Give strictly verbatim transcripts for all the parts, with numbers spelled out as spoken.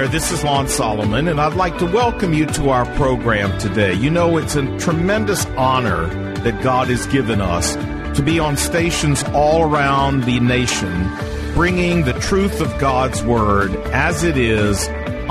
this is Lon Solomon, and I'd like to welcome you to our program today. You know, it's a tremendous honor that God has given us to be on stations all around the nation, bringing the truth of God's Word as it is,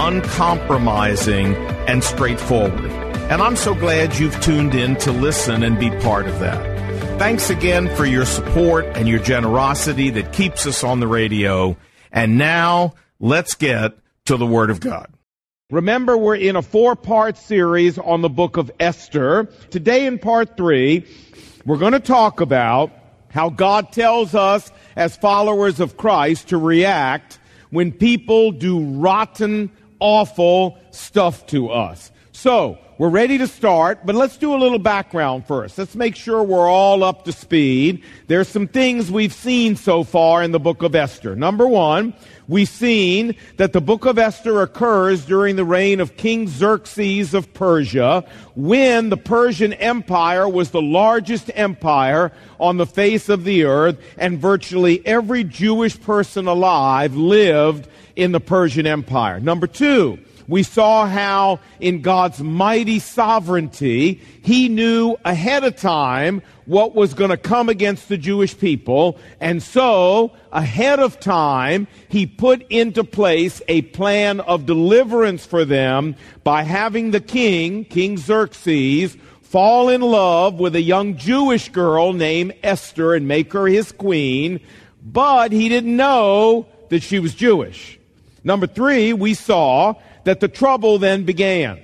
uncompromising and straightforward. And I'm so glad you've tuned in to listen and be part of that. Thanks again for your support and your generosity that keeps us on the radio. And now, let's get to the Word of God. Remember, we're in a four-part series on the book of Esther. Today in part three, we're going to talk about how God tells us as followers of Christ to react when people do rotten, awful stuff to us. So, we're ready to start, but let's do a little background first. Let's make sure we're all up to speed. There's some things we've seen so far in the book of Esther. Number one, we've seen that the book of Esther occurs during the reign of King Xerxes of Persia, when the Persian Empire was the largest empire on the face of the earth, and virtually every Jewish person alive lived in the Persian Empire. Number two, we saw how in God's mighty sovereignty, He knew ahead of time what was going to come against the Jewish people. And so, ahead of time, He put into place a plan of deliverance for them by having the king, King Xerxes, fall in love with a young Jewish girl named Esther and make her his queen. But he didn't know that she was Jewish. Number three, we saw that the trouble then began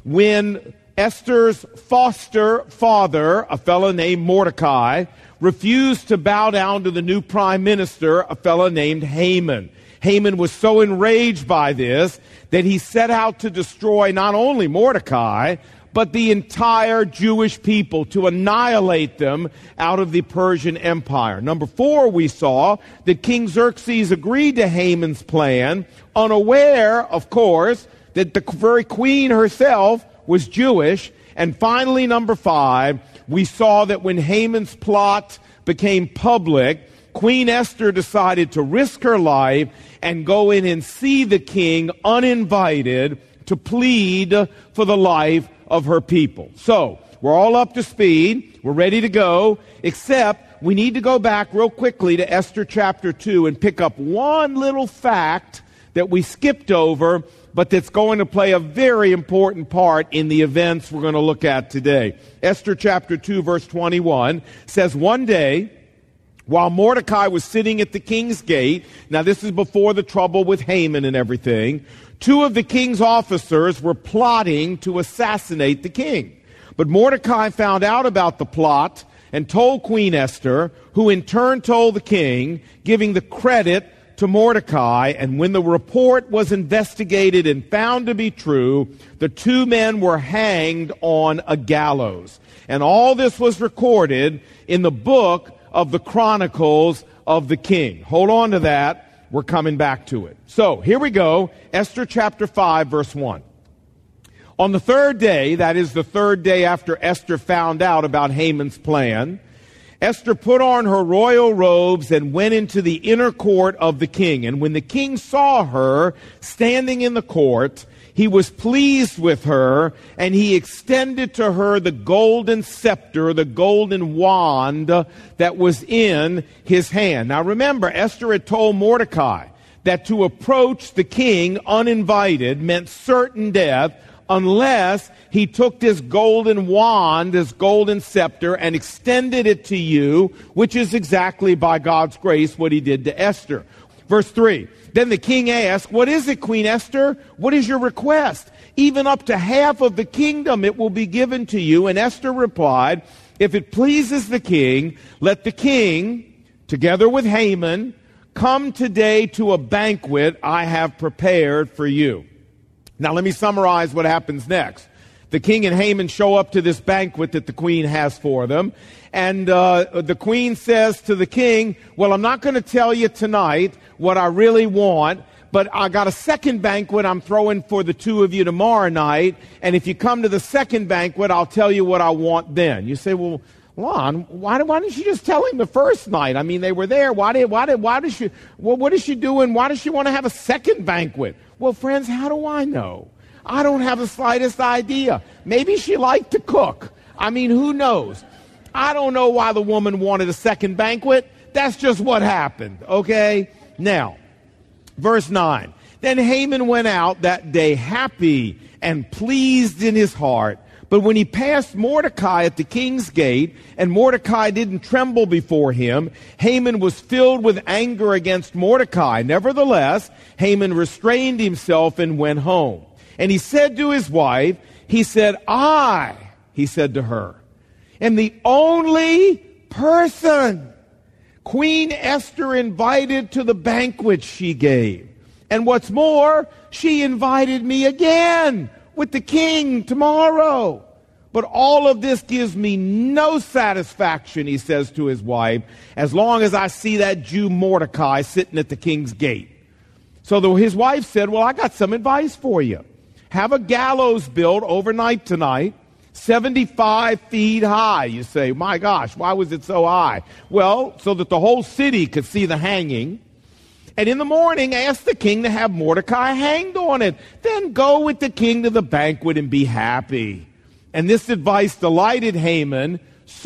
when Esther's foster father, a fellow named Mordecai, refused to bow down to the new prime minister, a fellow named Haman. Haman was so enraged by this that he set out to destroy not only Mordecai, but the entire Jewish people, to annihilate them out of the Persian Empire. Number four, we saw that King Xerxes agreed to Haman's plan, unaware, of course, that the very queen herself was Jewish. And finally, number five, we saw that when Haman's plot became public, Queen Esther decided to risk her life and go in and see the king uninvited to plead for the life of her people. So, we're all up to speed. We're ready to go, except we need to go back real quickly to Esther chapter two and pick up one little fact that we skipped over, but that's going to play a very important part in the events we're going to look at today. Esther chapter two, verse twenty-one says, one day, while Mordecai was sitting at the king's gate, now this is before the trouble with Haman and everything, two of the king's officers were plotting to assassinate the king. But Mordecai found out about the plot and told Queen Esther, who in turn told the king, giving the credit to Mordecai. And when the report was investigated and found to be true, the two men were hanged on a gallows. And all this was recorded in the book of the Chronicles of the King. Hold on to that. We're coming back to it. So, here we go. Esther chapter five, verse one. On the third day, that is the third day after Esther found out about Haman's plan, Esther put on her royal robes and went into the inner court of the king. And when the king saw her standing in the court, he was pleased with her, and he extended to her the golden scepter, the golden wand that was in his hand. Now remember, Esther had told Mordecai that to approach the king uninvited meant certain death unless he took this golden wand, this golden scepter, and extended it to you, which is exactly by God's grace what he did to Esther. Verse three. Then the king asked, what is it, Queen Esther? What is your request? Even up to half of the kingdom it will be given to you. And Esther replied, if it pleases the king, let the king, together with Haman, come today to a banquet I have prepared for you. Now let me summarize what happens next. The king and Haman show up to this banquet that the queen has for them. And uh, the queen says to the king, well, I'm not going to tell you tonight what I really want, but I got a second banquet I'm throwing for the two of you tomorrow night. And if you come to the second banquet, I'll tell you what I want then. You say, well, Lon, why, why didn't you just tell him the first night? I mean, they were there. Why did, why did, why did she, well, what is she doing? Why does she want to have a second banquet? Well, friends, how do I know? I don't have the slightest idea. Maybe she liked to cook. I mean, who knows? I don't know why the woman wanted a second banquet. That's just what happened, okay? Now, verse nine. Then Haman went out that day happy and pleased in his heart. But when he passed Mordecai at the king's gate, and Mordecai didn't tremble before him, Haman was filled with anger against Mordecai. Nevertheless, Haman restrained himself and went home. And he said to his wife, he said, I, he said to her, am the only person Queen Esther invited to the banquet she gave. And what's more, she invited me again with the king tomorrow. But all of this gives me no satisfaction, he says to his wife, as long as I see that Jew Mordecai sitting at the king's gate. So the, his wife said, well, I got some advice for you. Have a gallows built overnight tonight, seventy-five feet high. You say, my gosh, why was it so high? Well, so that the whole city could see the hanging. And in the morning, ask the king to have Mordecai hanged on it. Then go with the king to the banquet and be happy. And this advice delighted Haman,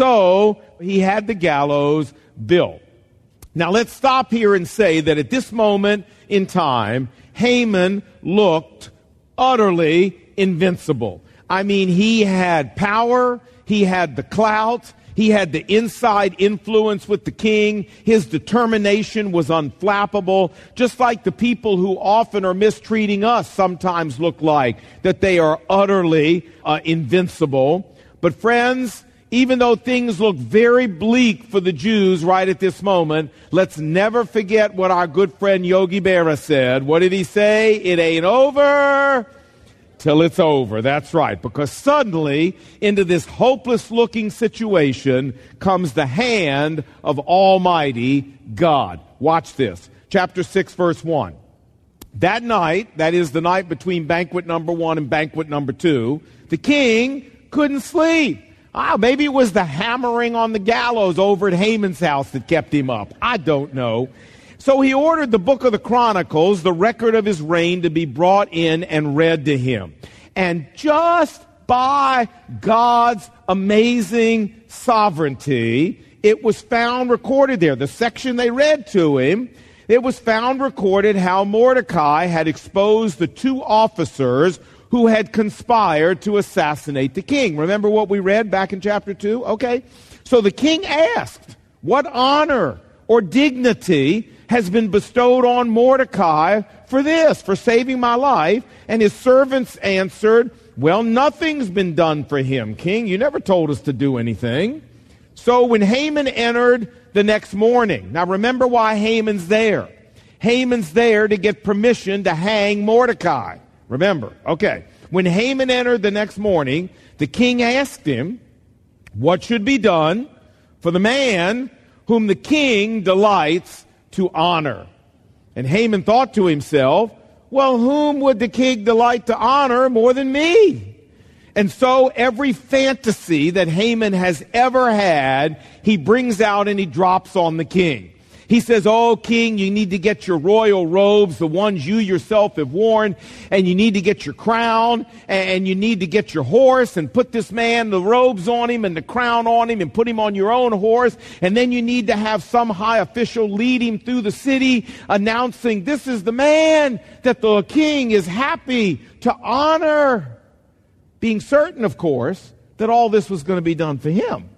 so he had the gallows built. Now let's stop here and say that at this moment in time, Haman looked utterly invincible. I mean, he had power, he had the clout, he had the inside influence with the king. His determination was unflappable, just like the people who often are mistreating us sometimes look like, that they are utterly uh, invincible. But friends, even though things look very bleak for the Jews right at this moment, let's never forget what our good friend Yogi Berra said. What did he say? It ain't over till it's over. That's right. Because suddenly, into this hopeless-looking situation comes the hand of Almighty God. Watch this. Chapter six, verse one. That night, that is the night between banquet number one and banquet number two, the king couldn't sleep. Ah, maybe it was the hammering on the gallows over at Haman's house that kept him up. I don't know. So he ordered the book of the Chronicles, the record of his reign, to be brought in and read to him. And just by God's amazing sovereignty, it was found recorded there. The section they read to him, it was found recorded how Mordecai had exposed the two officers who had conspired to assassinate the king. Remember what we read back in chapter two? Okay. So the king asked, what honor or dignity has been bestowed on Mordecai for this, for saving my life? And his servants answered, well, nothing's been done for him, king. You never told us to do anything. So when Haman entered the next morning, now remember why Haman's there. Haman's there to get permission to hang Mordecai. Remember, okay. When Haman entered the next morning, the king asked him what should be done for the man whom the king delights to honor. And Haman thought to himself, well, whom would the king delight to honor more than me? And so every fantasy that Haman has ever had, he brings out and he drops on the king. He says, oh, king, you need to get your royal robes, the ones you yourself have worn, and you need to get your crown, and you need to get your horse, and put this man, the robes on him, and the crown on him, and put him on your own horse, and then you need to have some high official lead him through the city, announcing, this is the man that the king is happy to honor, being certain, of course, that all this was going to be done for him.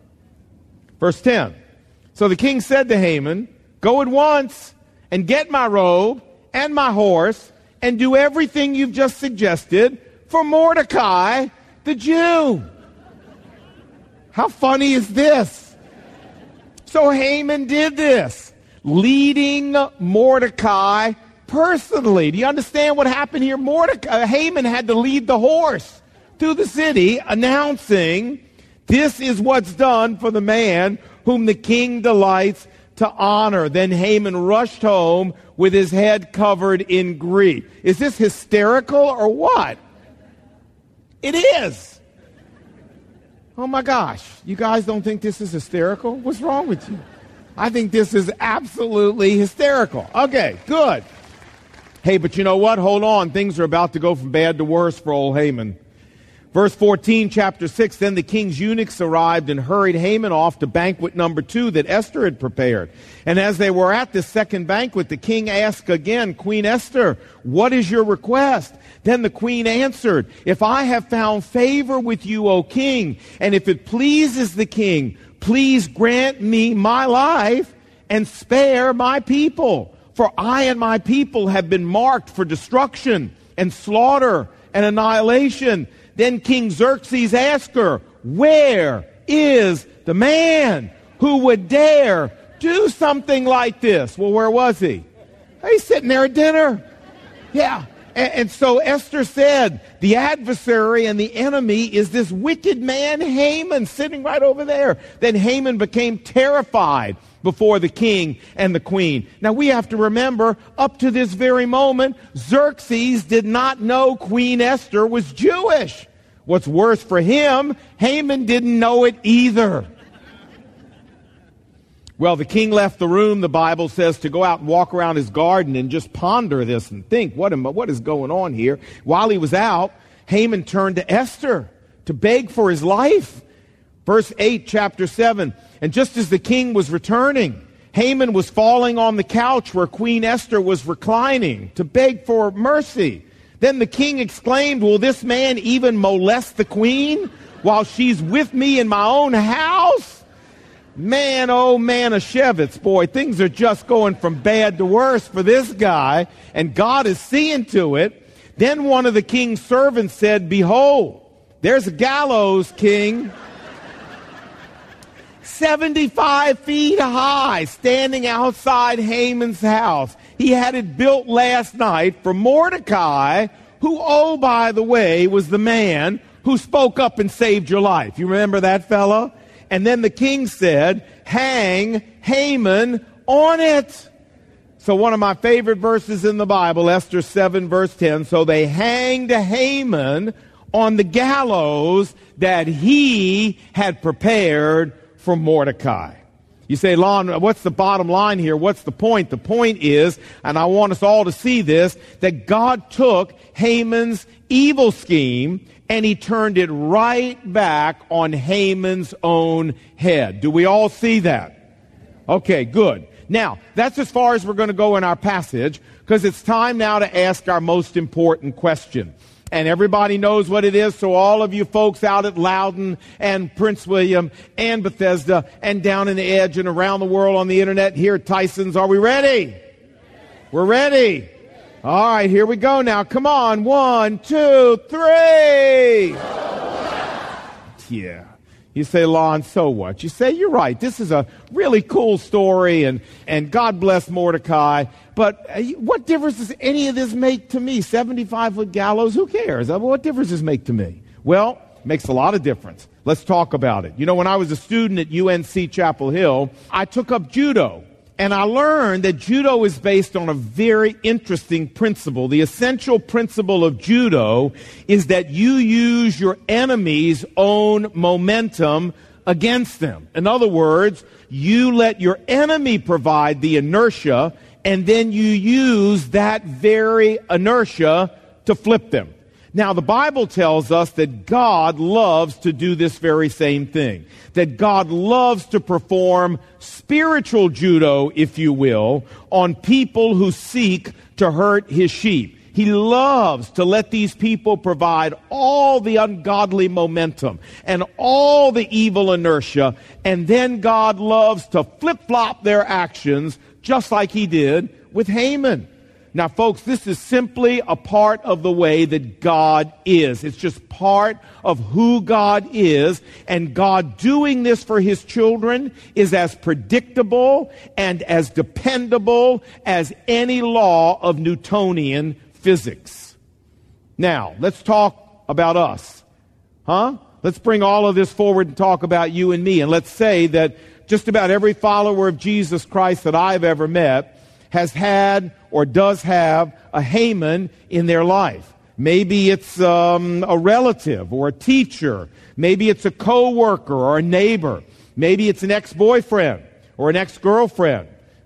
Verse ten. So the king said to Haman, go at once and get my robe and my horse and do everything you've just suggested for Mordecai, the Jew. How funny is this? So Haman did this, leading Mordecai personally. Do you understand what happened here? Mordecai, Haman had to lead the horse through the city, announcing, this is what's done for the man whom the king delights to honor. Then Haman rushed home with his head covered in grief. Is this hysterical or what? It is. Oh my gosh. You guys don't think this is hysterical? What's wrong with you? I think this is absolutely hysterical. Okay, good. Hey, but you know what? Hold on. Things are about to go from bad to worse for old Haman. Verse fourteen, chapter six, then the king's eunuchs arrived and hurried Haman off to banquet number two that Esther had prepared. And as they were at this second banquet, the king asked again, Queen Esther, what is your request? Then the queen answered, if I have found favor with you, O king, and if it pleases the king, please grant me my life and spare my people. For I and my people have been marked for destruction and slaughter and annihilation. Then King Xerxes asked her, where is the man who would dare do something like this? Well, where was he? He's sitting there at dinner. Yeah. And, and so Esther said, the adversary and the enemy is this wicked man Haman sitting right over there. Then Haman became terrified before the king and the queen. Now we have to remember, up to this very moment, Xerxes did not know Queen Esther was Jewish. What's worse for him, Haman didn't know it either. Well, the king left the room, the Bible says, to go out and walk around his garden and just ponder this and think, what am, what is going on here? While he was out, Haman turned to Esther to beg for his life. Verse eight, chapter seven, and just as the king was returning, Haman was falling on the couch where Queen Esther was reclining to beg for mercy. Then the king exclaimed, will this man even molest the queen while she's with me in my own house? Man, oh Manischewitz, boy, things are just going from bad to worse for this guy, and God is seeing to it. Then one of the king's servants said, behold, there's a gallows, king, seventy-five feet high, standing outside Haman's house. He had it built last night for Mordecai, who, oh, by the way, was the man who spoke up and saved your life. You remember that fellow? And then the king said, hang Haman on it. So one of my favorite verses in the Bible, Esther seven, verse ten, so they hanged Haman on the gallows that he had prepared for Mordecai. You say, Lon, what's the bottom line here? What's the point? The point is, and I want us all to see this, that God took Haman's evil scheme and he turned it right back on Haman's own head. Do we all see that? Okay, good. Now, that's as far as we're going to go in our passage, because it's time now to ask our most important question. And everybody knows what it is, so all of you folks out at Loudon and Prince William and Bethesda and down in the Edge and around the world on the internet, here at Tyson's, are we ready? We're ready. All right, here we go now. Come on. One, two, three. Yeah. You say, Lon, so what? You say, you're right. This is a really cool story, and, and God bless Mordecai. But uh, what difference does any of this make to me? seventy-five foot gallows, who cares? Uh, what difference does this make to me? Well, it makes a lot of difference. Let's talk about it. You know, when I was a student at U N C Chapel Hill, I took up judo. And I learned that judo is based on a very interesting principle. The essential principle of judo is that you use your enemy's own momentum against them. In other words, you let your enemy provide the inertia, and then you use that very inertia to flip them. Now, the Bible tells us that God loves to do this very same thing. That God loves to perform spiritual judo, if you will, on people who seek to hurt his sheep. He loves to let these people provide all the ungodly momentum and all the evil inertia, and then God loves to flip-flop their actions just like he did with Haman. Now, folks, this is simply a part of the way that God is. It's just part of who God is. And God doing this for his children is as predictable and as dependable as any law of Newtonian physics. Now, let's talk about us. Huh? Let's bring all of this forward and talk about you and me. And let's say that just about every follower of Jesus Christ that I've ever met has had or does have a Haman in their life. Maybe it's um, a relative or a teacher. Maybe it's a coworker or a neighbor. Maybe it's an ex-boyfriend or an ex-girlfriend.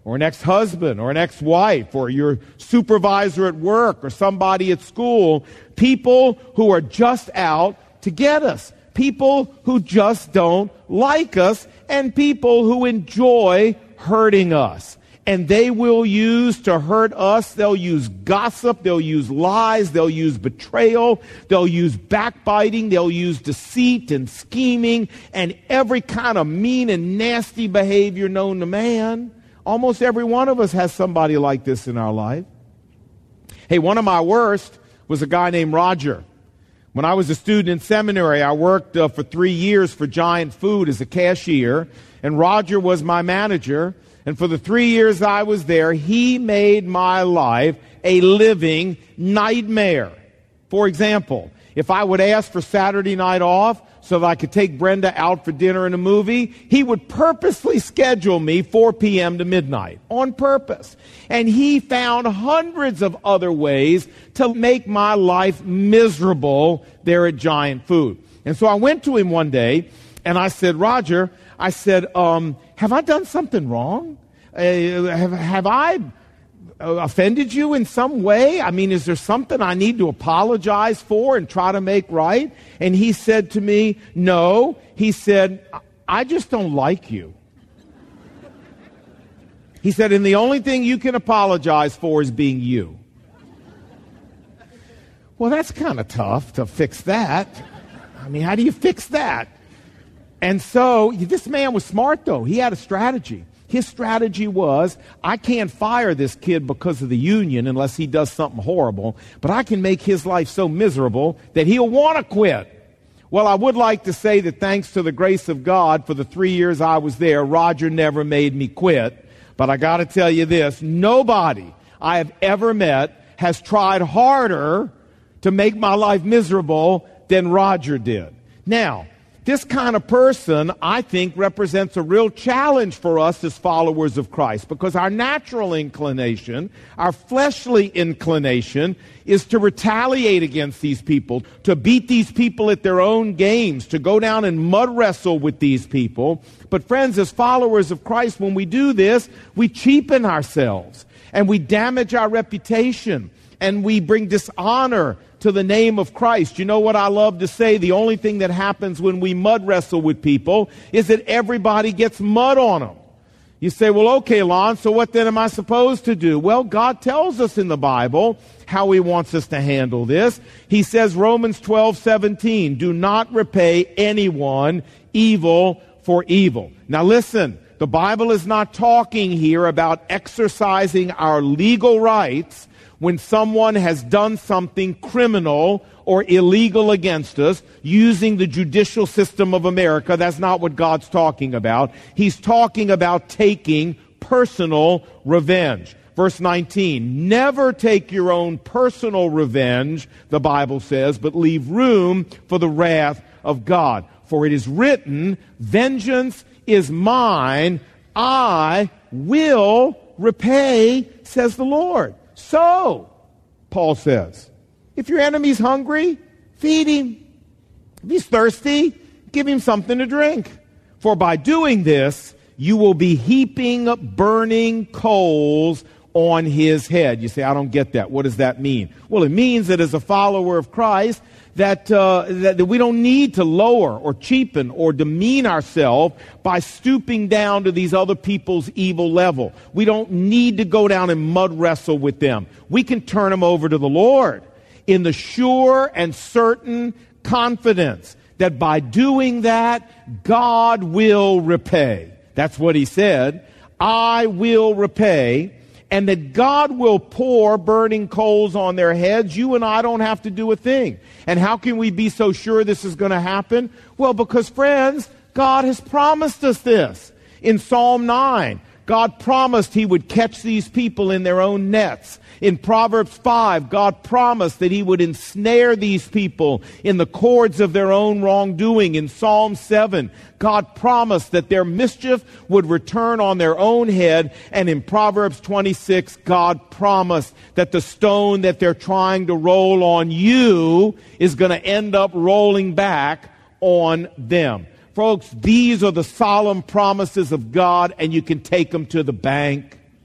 or an ex-husband, or an ex-wife, or your supervisor at work, or somebody at school. People who are just out to get us. People who just don't like us, and people who enjoy hurting us. And they will use to hurt us, they'll use gossip, they'll use lies, they'll use betrayal, they'll use backbiting, they'll use deceit and scheming, and every kind of mean and nasty behavior known to man. Almost every one of us has somebody like this in our life. Hey, one of my worst was a guy named Roger. When I was a student in seminary, I worked uh, for three years for Giant Food as a cashier, and Roger was my manager. And for the three years I was there, he made my life a living nightmare. For example, if I would ask for Saturday night off so that I could take Brenda out for dinner and a movie, he would purposely schedule me four p.m. to midnight on purpose. And he found hundreds of other ways to make my life miserable there at Giant Food. And so I went to him one day and I said, Roger, I said, um, have I done something wrong? Uh, have, have I offended you in some way? I mean, is there something I need to apologize for and try to make right? And he said to me, no. He said, I just don't like you. He said, and the only thing you can apologize for is being you. Well, that's kind of tough to fix that. I mean, how do you fix that? And so this man was smart, though. He had a strategy. His strategy was, I can't fire this kid because of the union unless he does something horrible, but I can make his life so miserable that he'll want to quit. Well, I would like to say that thanks to the grace of God, for the three years I was there, Roger never made me quit. But I got to tell you this, nobody I have ever met has tried harder to make my life miserable than Roger did. Now, this kind of person, I think, represents a real challenge for us as followers of Christ, because our natural inclination, our fleshly inclination, is to retaliate against these people, to beat these people at their own games, to go down and mud wrestle with these people. But friends, as followers of Christ, when we do this, we cheapen ourselves, and we damage our reputation, and we bring dishonor to the name of Christ. You know what I love to say? The only thing that happens when we mud wrestle with people is that everybody gets mud on them. You say, well, okay, Lon, so what then am I supposed to do? Well, God tells us in the Bible how he wants us to handle this. He says, Romans twelve seventeen, do not repay anyone evil for evil. Now listen, the Bible is not talking here about exercising our legal rights when someone has done something criminal or illegal against us using the judicial system of America. That's not what God's talking about. He's talking about taking personal revenge. Verse nineteen, never take your own personal revenge, the Bible says, but leave room for the wrath of God. For it is written, vengeance is mine, I will repay, says the Lord. So, Paul says, if your enemy's hungry, feed him. If he's thirsty, give him something to drink. For by doing this, you will be heaping burning coals on his head. You say, I don't get that. What does that mean? Well, it means that as a follower of Christ, that, uh, that, that we don't need to lower or cheapen or demean ourselves by stooping down to these other people's evil level. We don't need to go down and mud wrestle with them. We can turn them over to the Lord in the sure and certain confidence that by doing that, God will repay. That's what he said. I will repay. And that God will pour burning coals on their heads. You and I don't have to do a thing. And how can we be so sure this is going to happen? Well, because, friends, God has promised us this. In Psalm nine, God promised he would catch these people in their own nets. In Proverbs five, God promised that he would ensnare these people in the cords of their own wrongdoing. In Psalm seven, God promised that their mischief would return on their own head. And in Proverbs twenty-six, God promised that the stone that they're trying to roll on you is going to end up rolling back on them. Folks, these are the solemn promises of God, and you can take them to the bank.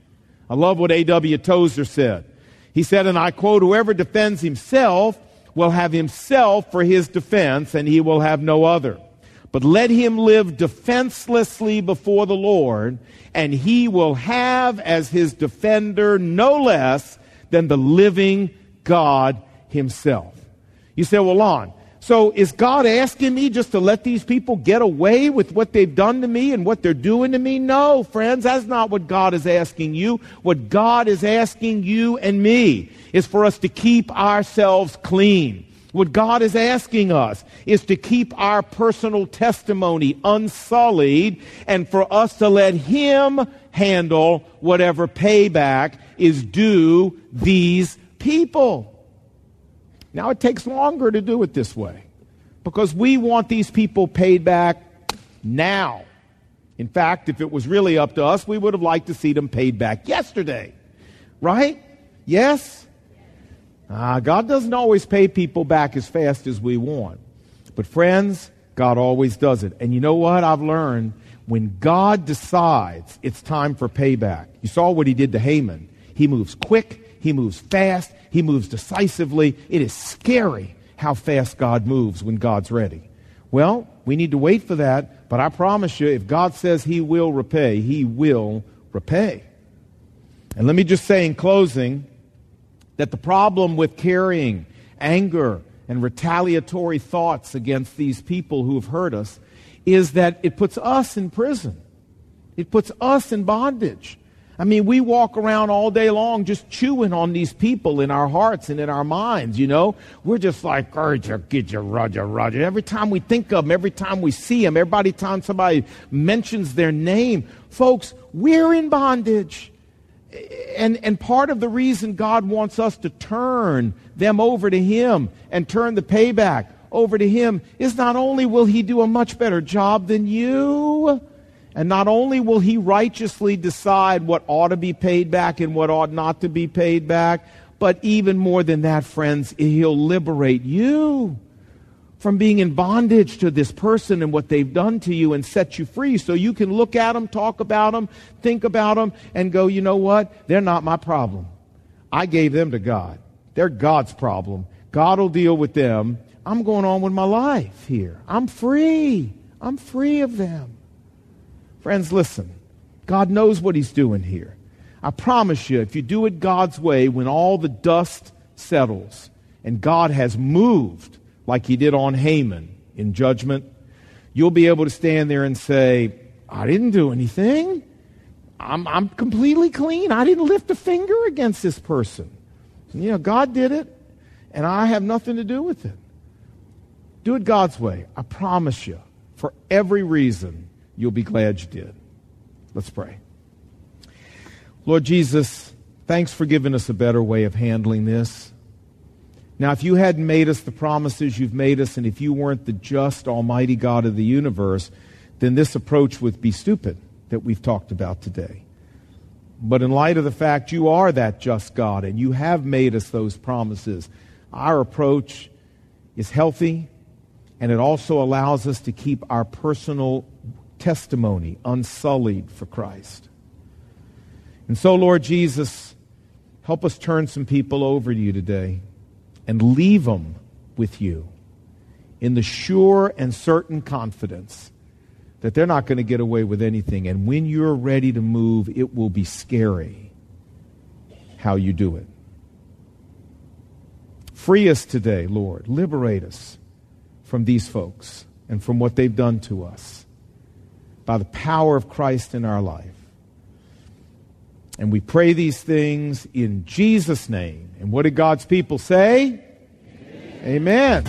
I love what A W Tozer said. He said, and I quote, "Whoever defends himself will have himself for his defense, and he will have no other. But let him live defenselessly before the Lord, and he will have as his defender no less than the living God himself." You say, well, Lon, so is God asking me just to let these people get away with what they've done to me and what they're doing to me? No, friends, that's not what God is asking you. What God is asking you and me is for us to keep ourselves clean. What God is asking us is to keep our personal testimony unsullied and for us to let Him handle whatever payback is due these people. Now, it takes longer to do it this way because we want these people paid back now. In fact, if it was really up to us, we would have liked to see them paid back yesterday. Right? Yes? Uh, God doesn't always pay people back as fast as we want. But friends, God always does it. And you know what I've learned? When God decides it's time for payback, you saw what He did to Haman. He moves quick. He moves fast. He moves decisively. It is scary how fast God moves when God's ready. Well, we need to wait for that. But I promise you, if God says He will repay, He will repay. And let me just say in closing, that the problem with carrying anger and retaliatory thoughts against these people who have hurt us is that it puts us in prison. It puts us in bondage. I mean, we walk around all day long just chewing on these people in our hearts and in our minds, you know. We're just like, Roger, get you, Roger, Roger. Every time we think of them, every time we see them, every time somebody mentions their name, folks, we're in bondage. And, and part of the reason God wants us to turn them over to Him and turn the payback over to Him is not only will He do a much better job than you, and not only will He righteously decide what ought to be paid back and what ought not to be paid back, but even more than that, friends, He'll liberate you from being in bondage to this person and what they've done to you and set you free so you can look at them, talk about them, think about them, and go, you know what? They're not my problem. I gave them to God. They're God's problem. God will deal with them. I'm going on with my life here. I'm free. I'm free of them. Friends, listen. God knows what He's doing here. I promise you, if you do it God's way, when all the dust settles and God has moved like He did on Haman in judgment, you'll be able to stand there and say, I didn't do anything. I'm, I'm completely clean. I didn't lift a finger against this person. You know, God did it, and I have nothing to do with it. Do it God's way. I promise you, for every reason, you'll be glad you did. Let's pray. Lord Jesus, thanks for giving us a better way of handling this. Now, if you hadn't made us the promises you've made us, and if you weren't the just, almighty God of the universe, then this approach would be stupid that we've talked about today. But in light of the fact you are that just God, and you have made us those promises, our approach is healthy, and it also allows us to keep our personal testimony unsullied for Christ. And so, Lord Jesus, help us turn some people over to you today and leave them with you in the sure and certain confidence that they're not going to get away with anything. And when you're ready to move, it will be scary how you do it. Free us today, Lord. Liberate us from these folks and from what they've done to us by the power of Christ in our life. And we pray these things in Jesus' name. And what did God's people say? Amen.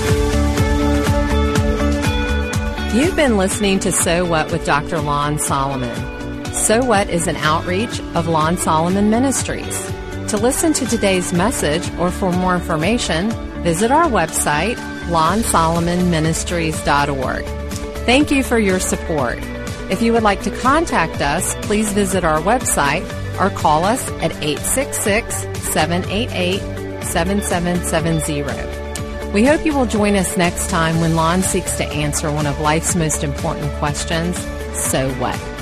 Amen. You've been listening to So What with Doctor Lon Solomon. So What is an outreach of Lon Solomon Ministries. To listen to today's message or for more information, visit our website, lon solomon ministries dot org. Thank you for your support. If you would like to contact us, please visit our website or call us at eight six six, seven eight eight, seven seven seven zero. We hope you will join us next time when Lon seeks to answer one of life's most important questions, so what?